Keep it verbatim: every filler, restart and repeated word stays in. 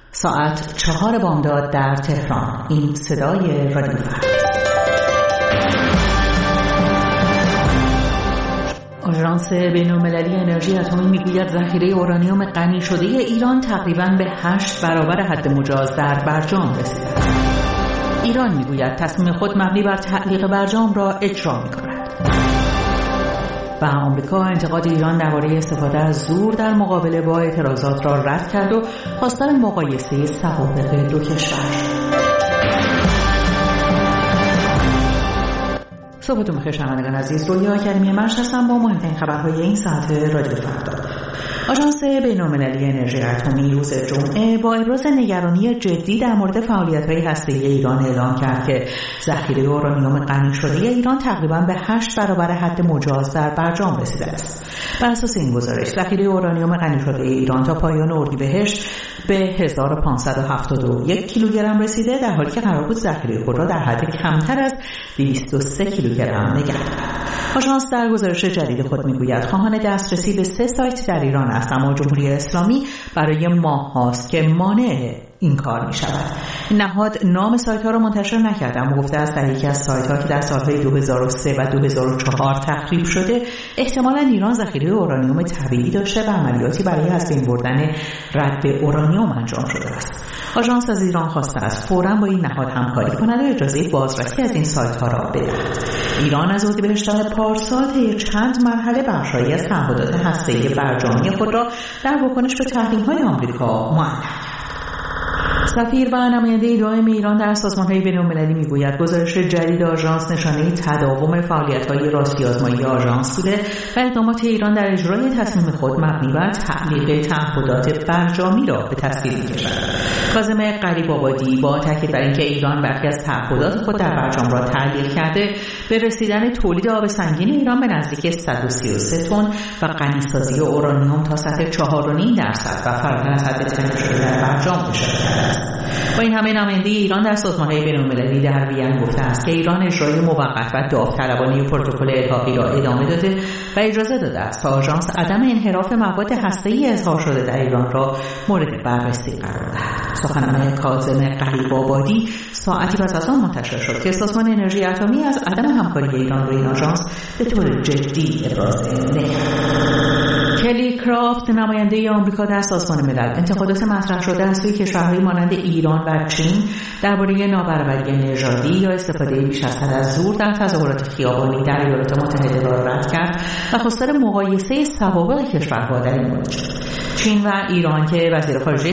ساعت چهار بامداد در تهران. این صدای رادیو فردا. آژانس بین‌المللی انرژی اتمی میگوید ذخیره اورانیوم غنی شده ایران تقریباً به هشت برابر حد مجاز در برجام رسیده است. ایران میگوید تصمیم خود مبنی بر تعلیق برجام را اجرا می‌کند. و آمریکا انتقاد ایران درباره استفاده از زور در مقابله با اعتراضات را رد کرد و خواستار مقایسه سوابق دو کشور. صبحتون بخیر شنوندگان عزیز، رویا اکادمی مرج هستم با مهمترین خبرهای این ساعت رادیو فردا. آژانس بین‌المللی انرژی اتمی روز جمعه با ابراز نگرانی جدی در مورد فعالیت‌های هسته‌ای ایران اعلام کرد که ذخیره اورانیوم غنی شده ایران تقریباً به هشت برابر حد مجاز در برجام رسیده است. بر اساس این گزارش ذخیره اورانیوم غنی شده ایران تا پایان اردیبهشت به هزار و پانصد و هفتاد و یک کیلوگرم رسیده، در حالی که قرار بود ذخیره خود را در حد کمتر از دویست و سه کیلوگرم نگه دارد. آژانس در گزارش جدید خود میگوید خواهان دسترسی به سه سایت در ایران است، اما جمهوری اسلامی برای ماه هاست که مانع این کار می شود. نهاد نام سایت ها را منتشر نکرده، اما گفته است در یکی از سایت ها که در سالهای دو هزار و سه و دو هزار و چهار تخریب شده احتمالاً ایران ذخیره اورانیوم طبیعی داشته و عملیاتی برای از بین بردن رد اورانیوم انجام شده است. آژانس از ایران خواسته است فوراً با این نهاد همکاری کند و اجازه بازرسی از این سایت ها را بدهد. ایران از اردیبهشت پارسال طی چند مرحله بخش‌هایی از تعهدات هسته‌ای برجامی خود را در واکنش به تحریم‌های آمریکا معلق کرد. سفیر و نماینده دائم ایران در سازمان‌های بین‌المللی میگوید گزارش جدید آژانس نشانه تداوم فعالیت‌های راستی آزمایی آژانس بوده و اقدامات ایران در اجرای تصمیم خود مبنی بر تعلیق تعهدات برجامی را به تصویر می‌کشد. کاظم غریب‌آبادی با تاکید بر اینکه ایران برخی از تعهدات خود در برجام را تعلیق کرده، به رسیدن تولید آب سنگین ایران به نزدیک صد و سی و سه تن و غنیسازی اورانیوم تا سطح چهار و نیم درصد و فراتر از حد تعیین شده در برجام اشاره کرده است. با این همه نماینده ایران در سازمان‌های بین‌المللی در وین گفته است که ایران اجرای موقت و داوطلبانه پروتکل الحاقی را ادامه داده و اجازه داده است تا آژانس عدم انحراف مواد هسته‌ای اظهار شده در ایران را مورد بررسی قرار دهد. سخنان کاظم غریب‌آبادی ساعتی پس از آن منتشر شد که سازمان انرژی اتمی از عدم همکاری ایران با این آژانس به طور جدی ابراز نگرانی. کلی کرافت نماینده آمریکا در سازمان ملل انتقادات مطرح شده از سوی کشورهای مانند ایران و چین درباره نابرابری نژادی یا استفاده بیش از حد از زور در تظاهرات خیابانی در ایالات متحده را رد کرد و خواستار مقایسه سوابق کشورها در این مورد شد. چین و ایران که وزیر خارجه